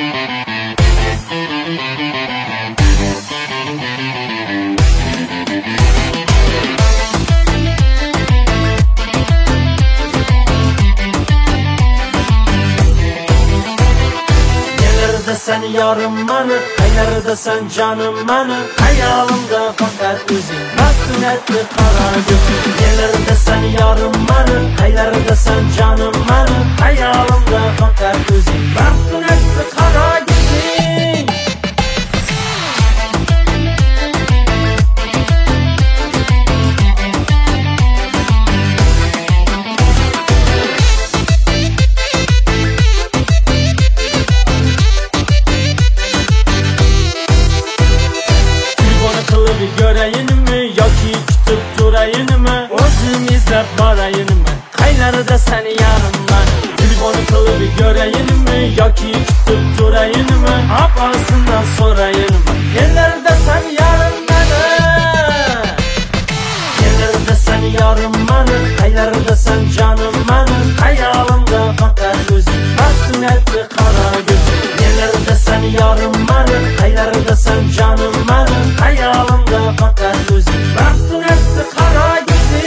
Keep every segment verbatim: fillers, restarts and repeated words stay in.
Sen yarım bana, hayalde sen canım bana. Hayalimde fakat özün baktın etti kara gözüm. Nelerde sen yarım bana, hayalde sen canım bana. Hayalimde fakat özün baktın etti kara gözüm. Göreyini mi yoki kutib turayini mi, o'zim izlab borayini mi, qaylarida seni yanimdan. Telefonu qilib göreyini mi yoki kutib turayini mi, opasidan so'rayini mi, yerlarda sen yanimdan. Yerlarda sen yarim mani, qaylarida sen jonim mani. Hayolimda faqat o'zing baxtim etdi qara ko'zing. Yerlarda sen yarim mani, qaylarida sen jonim mani. Hayolimda faqat o'zing baxtim etdi qara ko'zing.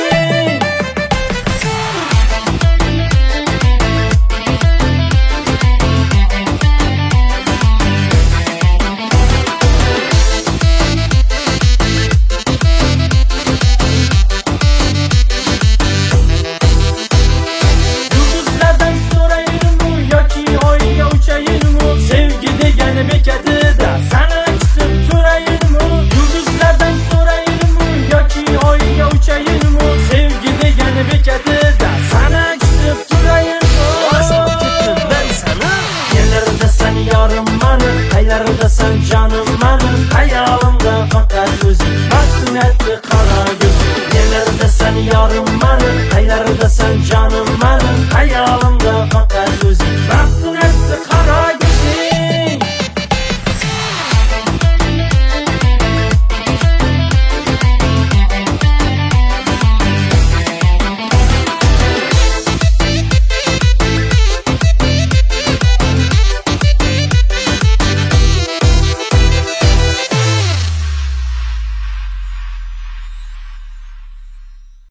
Qaylarida sen canım benim, hayolimda faqat o'zing baxtim etdi qara ko'zing. Yerlarda sen yarim benim, qaylarida sen canım benim.